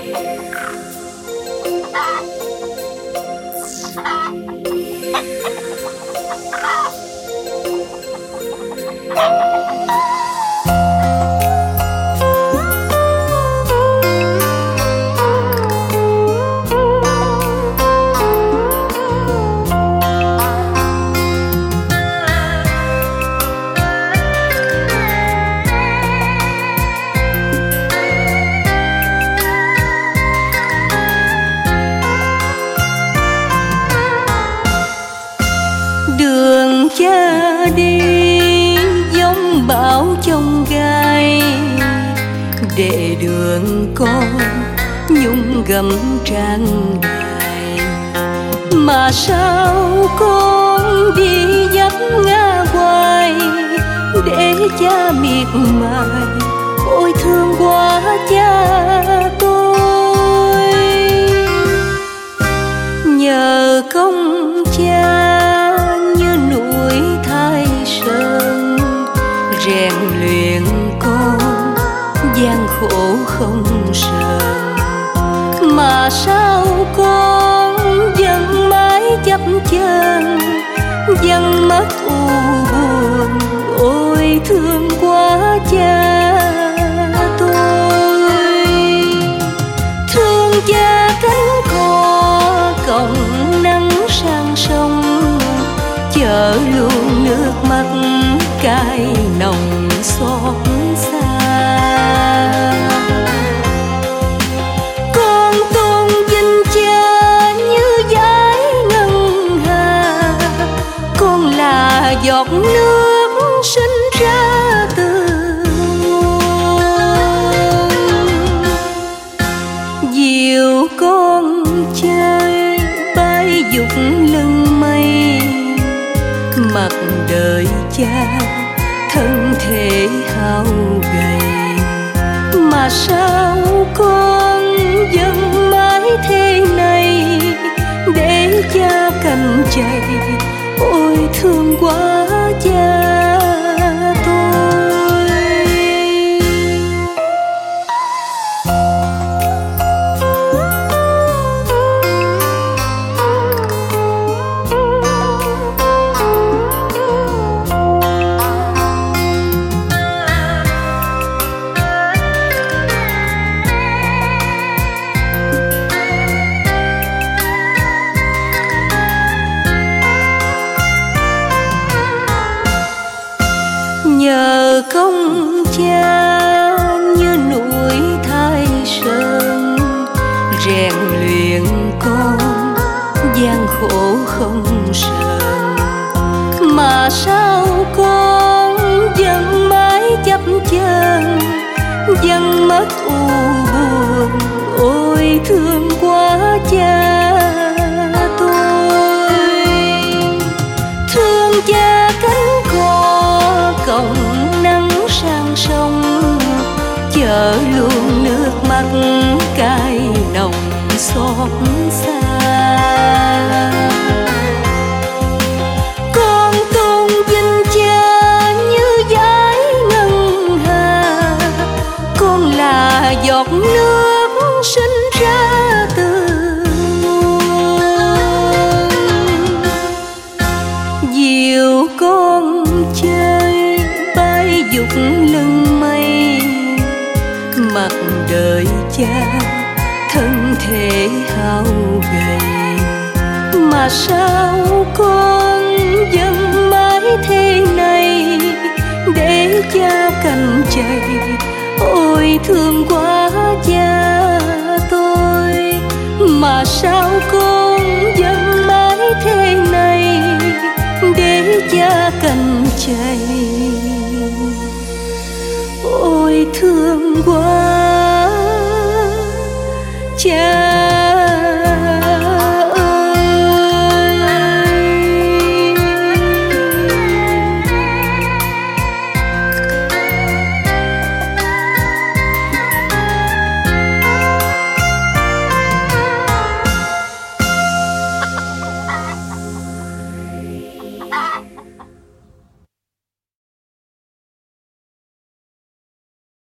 Đường cha đi giống bão trong gai, để đường con nhung gầm tràn đài. Mà sao con đi dấp ngã hoài, để cha miệt mài. Ôi thương quá cha tôi, nhờ công cha như núi Thái Sơn, rèn luyện con gian khổ không sờn. Mà sao con vẫn mãi chấp chân, vẫn mất u buồn. Ôi thương quá cha tôi, thương cha cánh cò còng nắng sang sông, chở luôn nước mắt cay nồng xót xa. Con tôn vinh cha như dải ngân hà, con là giọt nước sinh ra từ nguồn. Dìu con chơi bay dục lưng mây, mặt đời cha thân thể hao gầy. Mà sao con vẫn mãi thế này, để cha cành chày. Ôi thương quá cha tôi. Nhờ công cha như núi Thái Sơn, rèn luyện con gian khổ không sờn. Mà sao con vẫn mãi chấp chân, vẫn mất u buồn. Ôi thương quá cha tôi, thương cha cánh cò còng nắng sang sông, chở luôn nước mắt cay nồng xót xa. Con tôn vinh cha như dải ngân hà, con là giọt nước sinh ra từ nguồn. Dìu con chơi bay dục lưng mây, mặt đời cha thân thể hao gầy. Mà sao con vẫn mãi thế này, để cha cành chày. Ôi thương quá cha tôi, mà sao con vẫn mãi thế này, để cha cành chày. Ôi thương quá